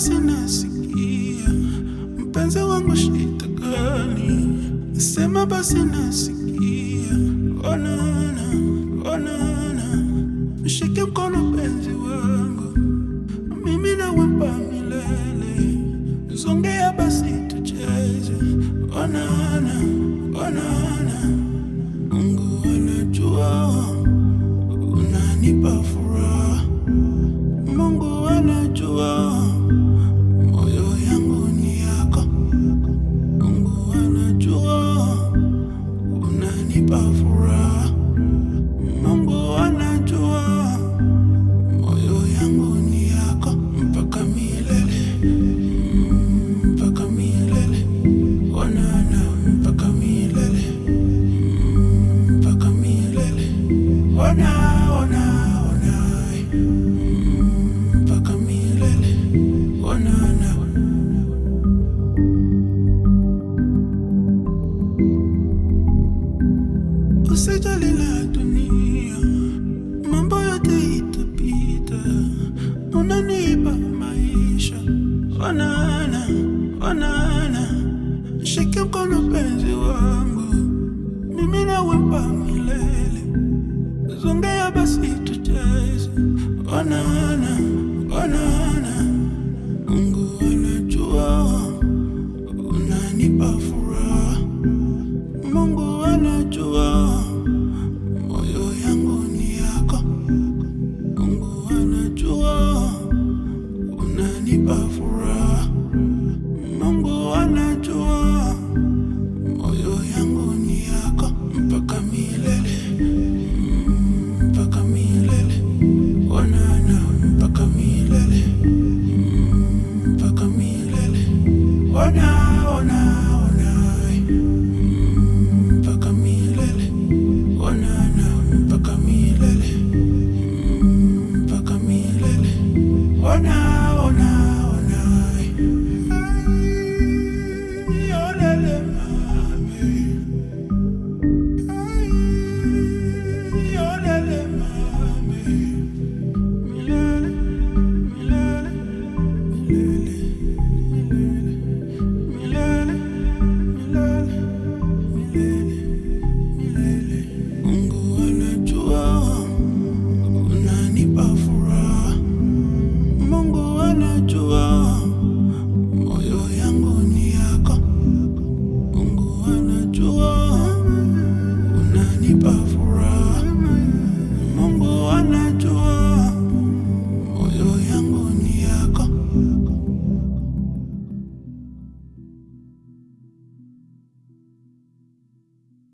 basi nasikia, mpenzi wangu shida gani? Sema basi nasikia, onana, onana, mshike mkono penzi wangu, mimi nawempa milele, zongea basi tucheze, onana, onana. Mungu anajua unanipa furaha, Mungu anajua moyo yangu ni yako, Mungu anajua unanipa furaha, Mungu anajua moyo yangu ni yako, mpaka milele, mpaka milele, onana, mpaka milele, mpaka milele, ona, ona, ona, mpaka milele, onana. Usijali la dunia, mambo yote itapita, unanipa maisha, onana, onana, shike mkono penzi wangu, mimi nawempa milele.